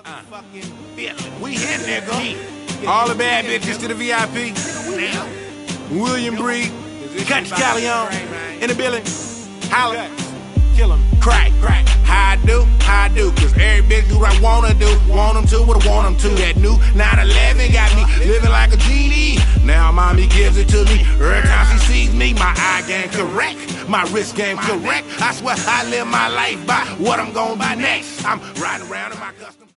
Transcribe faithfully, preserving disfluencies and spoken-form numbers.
motherfucking feeling. We here, nigga. All the bad bitches to the V I P. William Breed, Country Callion, in the building. Holla. Kill him. Crack, crack. How I do, how I do. Cause every bitch do what I wanna do. Want them to, what I want them to. That new nine eleven got me living like a genie. Now mommy gives it to me. Every time she sees me, my eye game correct. My wrist game correct. I swear I live my life by what I'm gonna buy next. I'm riding around in my custom.